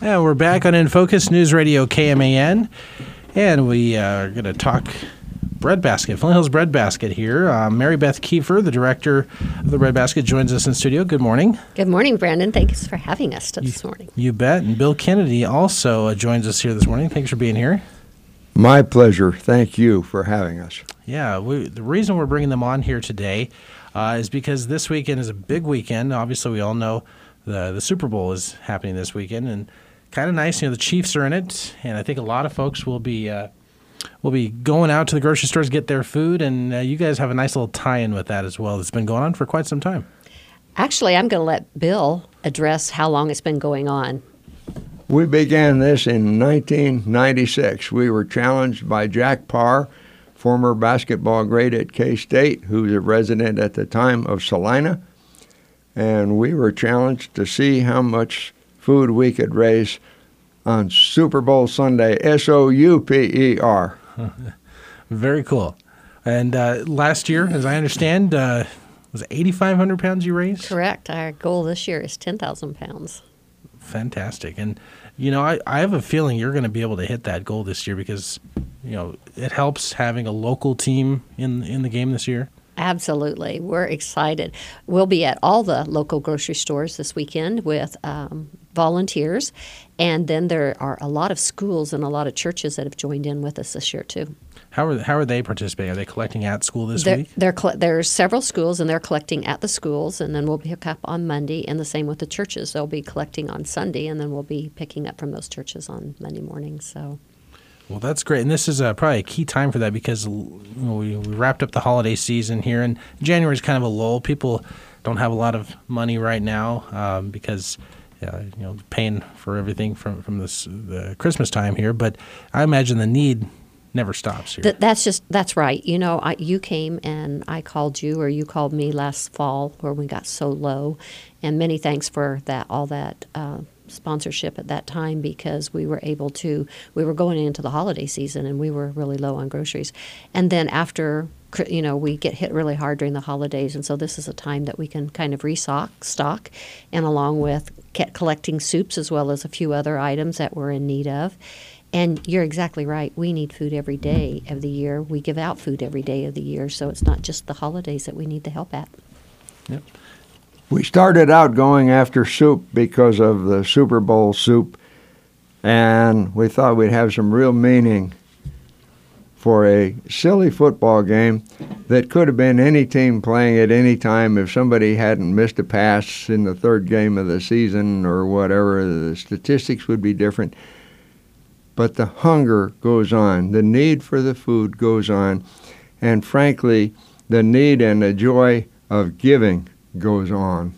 Yeah, we're back on In Focus News Radio KMAN, and we are going to talk Breadbasket, Flint Hills Breadbasket here. Mary Beth Kiefer, the director of the Breadbasket, joins us in studio. Good morning. Good morning, Brandon. Thanks for having us this morning. You bet. And Bill Kennedy also joins us here this morning. Thanks for being here. My pleasure. Thank you for having us. Yeah, the reason we're bringing them on here today is because this weekend is a big weekend. Obviously, we all know the Super Bowl is happening this weekend, and kind of nice. The Chiefs are in it, and I think a lot of folks will be going out to the grocery stores to get their food, and you guys have a nice little tie-in with that as well. It's been going on for quite some time. Actually, I'm going to let Bill address how long it's been going on. We began this in 1996. We were challenged by Jack Parr, former basketball great at K-State, who was a resident at the time of Salina, and we were challenged to see how much food we could raise on Super Bowl Sunday, S-O-U-P-E-R. Very cool. And last year, as I understand, was it 8,500 pounds you raised? Correct. Our goal this year is 10,000 pounds. Fantastic. And, I have a feeling you're going to be able to hit that goal this year because, it helps having a local team in the game this year. Absolutely. We're excited. We'll be at all the local grocery stores this weekend with volunteers, and then there are a lot of schools and a lot of churches that have joined in with us this year too. How are they participating? Are they collecting at school this week? There's several schools, and they're collecting at the schools, and then we'll pick up on Monday, and the same with the churches. They'll be collecting on Sunday, and then we'll be picking up from those churches on Monday morning. So. Well, that's great, and this is probably a key time for that because we wrapped up the holiday season here, and January is kind of a lull. People don't have a lot of money right now because paying for everything from the Christmas time here. But I imagine the need never stops here. That's right. You came and I called you, or you called me last fall where we got so low, and many thanks for all that sponsorship at that time because we were going into the holiday season and we were really low on groceries. And then after, we get hit really hard during the holidays, and so this is a time that we can kind of stock, and along with collecting soups as well as a few other items that we're in need of. And you're exactly right. We need food every day of the year. We give out food every day of the year, so it's not just the holidays that we need the help at. Yep. We started out going after soup because of the Super Bowl soup, and we thought we'd have some real meaning for a silly football game that could have been any team playing at any time. If somebody hadn't missed a pass in the third game of the season or whatever, the statistics would be different. But the hunger goes on. The need for the food goes on. And frankly, the need and the joy of giving goes on.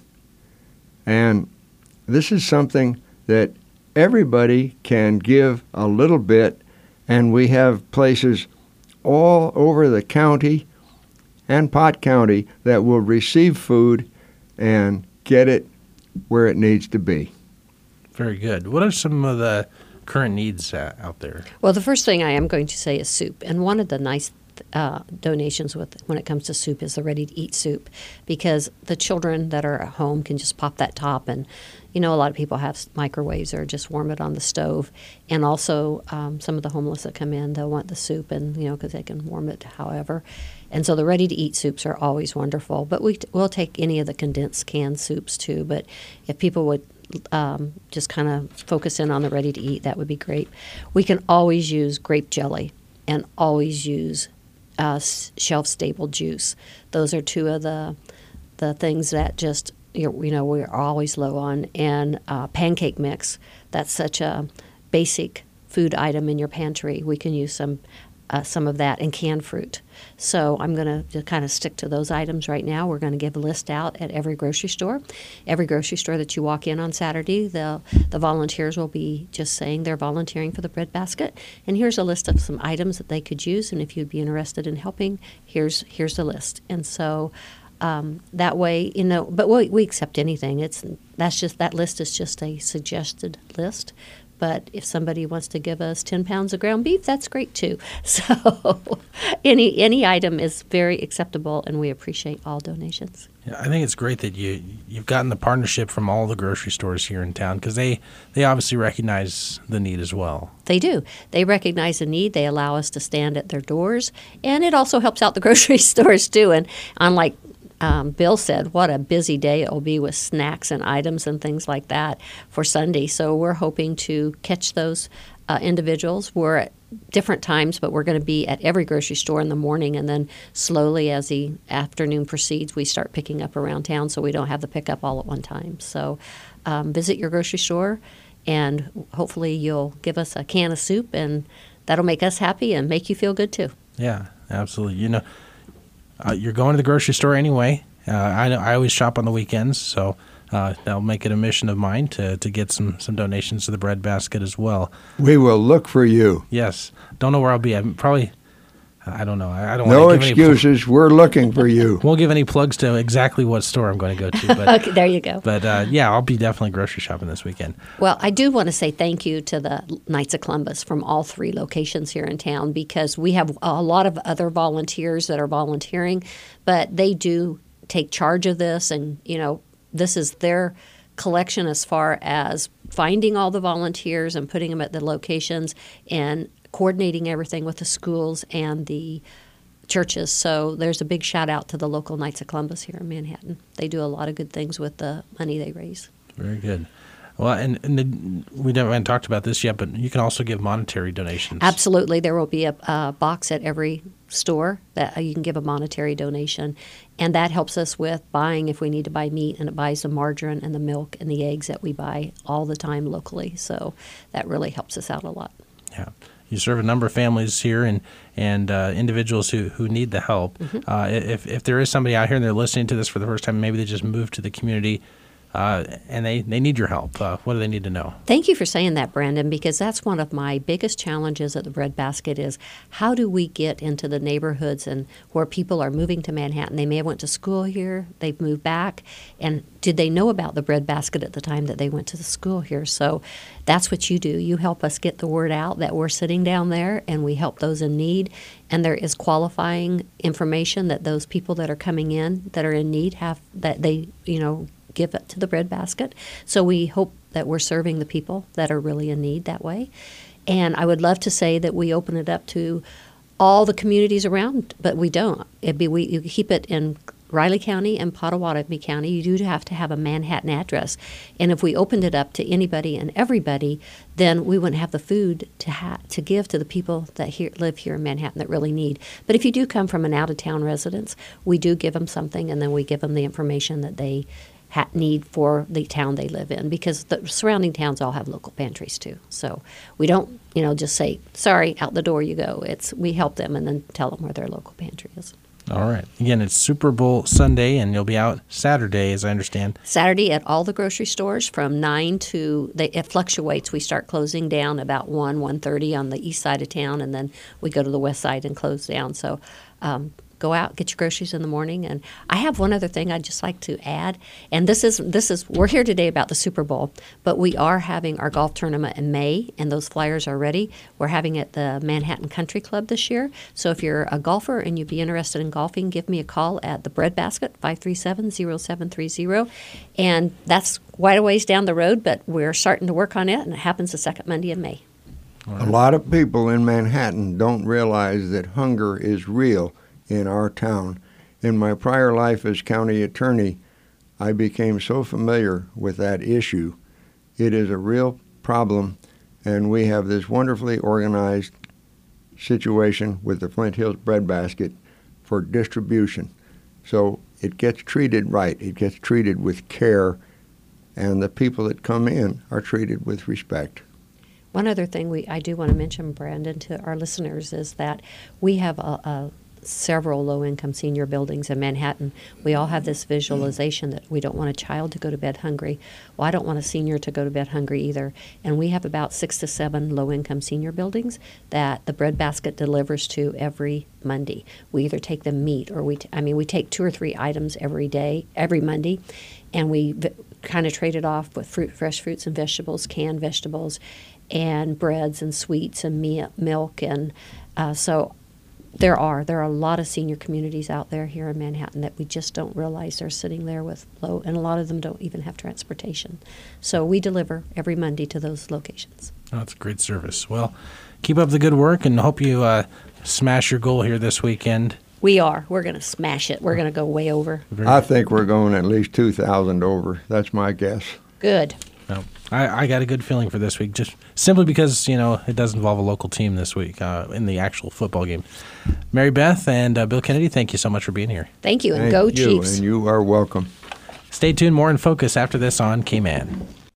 And this is something that everybody can give a little bit, and we have places all over the county and Pot County that will receive food and get it where it needs to be. Very good. What are some of the current needs out there? Well, the first thing I am going to say is soup, and one of the nice donations when it comes to soup is the ready-to-eat soup, because the children that are at home can just pop that top, and a lot of people have microwaves or just warm it on the stove, and also some of the homeless that come in, they'll want the soup, and because they can warm it however, and so the ready-to-eat soups are always wonderful. But we'll take any of the condensed canned soups too. But if people would just kind of focus in on the ready-to-eat, that would be great. We can always use grape jelly and always use shelf-stable juice. Those are two of the things that just we're always low on. And pancake mix, that's such a basic food item in your pantry. We can use some of that, and canned fruit. So I'm going to kind of stick to those items right now. We're going to give a list out at every grocery store. Every grocery store that you walk in on Saturday, the volunteers will be just saying they're volunteering for the breadbasket. And here's a list of some items that they could use, and if you'd be interested in helping, here's the list. And so that way, but we accept anything. That list is just a suggested list. But if somebody wants to give us 10 pounds of ground beef, that's great too. So any item is very acceptable, and we appreciate all donations. Yeah, I think it's great that you've gotten the partnership from all the grocery stores here in town, because they obviously recognize the need as well. They do. They recognize the need. They allow us to stand at their doors, and it also helps out the grocery stores too. And unlike Bill said, what a busy day it will be with snacks and items and things like that for Sunday. So we're hoping to catch those individuals. We're at different times, but we're going to be at every grocery store in the morning, and then slowly as the afternoon proceeds, we start picking up around town so we don't have the pickup all at one time. So visit your grocery store, and hopefully you'll give us a can of soup, and that'll make us happy and make you feel good too. Yeah, absolutely. You're going to the grocery store anyway. I always shop on the weekends, so that'll make it a mission of mine to get some donations to the bread basket as well. We will look for you. Yes. Don't know where I'll be. I'm probably, I don't know. I don't No want to give excuses. We're looking for you. Won't give any plugs to exactly what store I'm going to go to. But, Okay, there you go. But yeah, I'll be definitely grocery shopping this weekend. Well, I do want to say thank you to the Knights of Columbus from all 3 locations here in town, because we have a lot of other volunteers that are volunteering, but they do take charge of this, and, this is their collection as far as finding all the volunteers and putting them at the locations and coordinating everything with the schools and the churches. So there's a big shout out to the local Knights of Columbus here in Manhattan. They do a lot of good things with the money they raise. Very good. Well, and we haven't talked about this yet, but you can also give monetary donations. Absolutely. There will be a box at every store that you can give a monetary donation, and that helps us with buying if we need to buy meat, and it buys the margarine and the milk and the eggs that we buy all the time locally. So that really helps us out a lot. Yeah. You serve a number of families here and individuals who need the help. Mm-hmm. If there is somebody out here and they're listening to this for the first time, maybe they just moved to the community, and they need your help. What do they need to know? Thank you for saying that, Brandon, because that's one of my biggest challenges at the Bread Basket is how do we get into the neighborhoods and where people are moving to Manhattan? They may have went to school here, they've moved back, and did they know about the Bread Basket at the time that they went to the school here? So that's what you do. You help us get the word out that we're sitting down there, and we help those in need. And there is qualifying information that those people that are coming in that are in need have, that they, give it to the Bread Basket. So we hope that we're serving the people that are really in need that way. And I would love to say that we open it up to all the communities around, but we don't. You keep it in Riley County and Pottawatomie County. You do have to have a Manhattan address. And if we opened it up to anybody and everybody, then we wouldn't have the food to give to the people that live here in Manhattan that really need. But if you do come from an out-of-town residence, we do give them something, and then we give them the information that they need for the town they live in, because the surrounding towns all have local pantries too. So we don't, just say, sorry, out the door you go. We help them and then tell them where their local pantry is. All right. Again, it's Super Bowl Sunday, and you'll be out Saturday, as I understand. Saturday at all the grocery stores from 9 to, it fluctuates. We start closing down about 1:30 on the east side of town, and then we go to the west side and close down. So go out, get your groceries in the morning. And I have one other thing I'd just like to add. And this is we're here today about the Super Bowl, but we are having our golf tournament in May, and those flyers are ready. We're having it at the Manhattan Country Club this year. So if you're a golfer and you'd be interested in golfing, give me a call at the Bread Basket, 537-0730. And that's quite a ways down the road, but we're starting to work on it, and it happens the second Monday in May. A lot of people in Manhattan don't realize that hunger is real in our town. In my prior life as county attorney, I became so familiar with that issue. It is a real problem, and we have this wonderfully organized situation with the Flint Hills Bread Basket for distribution. So it gets treated right. It gets treated with care, and the people that come in are treated with respect. One other thing I do want to mention, Brandon, to our listeners is that we have several low-income senior buildings in Manhattan. We all have this visualization that we don't want a child to go to bed hungry. Well, I don't want a senior to go to bed hungry either. And we have about 6 to 7 low-income senior buildings that the Bread Basket delivers to every Monday. We either take them meat or we take 2 or 3 items every day, every Monday, and we kind of trade it off with fresh fruits and vegetables, canned vegetables, and breads and sweets and milk. And so there are a lot of senior communities out there here in Manhattan that we just don't realize they're sitting there with low, and a lot of them don't even have transportation. So we deliver every Monday to those locations. Oh, that's great service. Well, keep up the good work, and hope you smash your goal here this weekend. We are. We're going to smash it. We're going to go way over. I think we're going at least 2,000 over. That's my guess. Good. No, I got a good feeling for this week, just simply because, it does involve a local team this week in the actual football game. Mary Beth and Bill Kennedy, thank you so much for being here. Thank you, and Thank go you, Chiefs. and you are welcome. Stay tuned. More in Focus after this on K-Man.